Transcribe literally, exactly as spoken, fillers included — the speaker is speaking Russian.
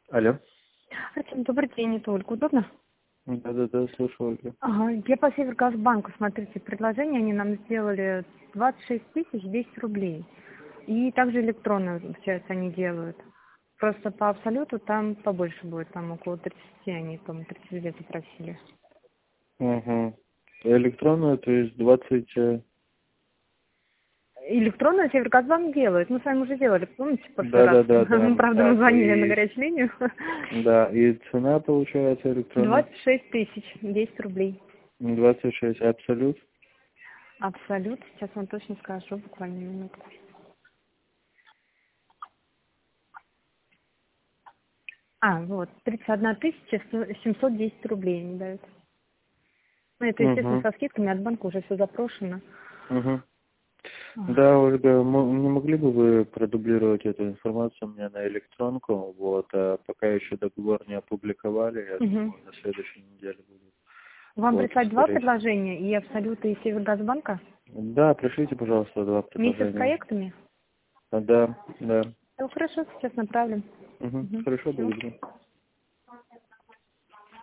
Алло. Артем, добрый день, это Ольга. Удобно? Да-да-да, слушаю, Ольга. Ага, я по Севергазбанку, смотрите, предложение они нам сделали двадцать шесть тысяч двести рублей. И также электронную, получается, они делают. Просто по абсолюту там побольше будет, там около тридцати, они, по-моему, тридцать лет попросили. Угу. Электронную, то есть двадцать... э, Электронную Севергазбанк делает. Мы с вами уже делали, помните, в прошлый раз? Да-да-да, да. Ну, правда, мы Так, звонили на и... горячую линию. Да, и цена получается электронная двадцать шесть тысяч десять рублей. двадцать шесть абсолют. Абсолют. Сейчас вам точно скажу, буквально минутку. А, вот, тридцать одна тысяча семьсот десять рублей они дают. Ну, это, естественно, Угу. со скидками от банка уже все запрошено. Угу. А, Да, Ольга, м- не могли бы вы продублировать эту информацию мне на электронку? Вот, а пока еще договор не опубликовали, я Угу. думаю, на следующей неделе будет. Вам Вот, прислать два скорее всего. предложения, и Абсолюта, и Севергазбанка, Да, пришлите, пожалуйста, два вместе с предложения. проектами? А, Да, да. Ну, хорошо, сейчас направлим. Угу. Угу. Хорошо, Все. благодарю.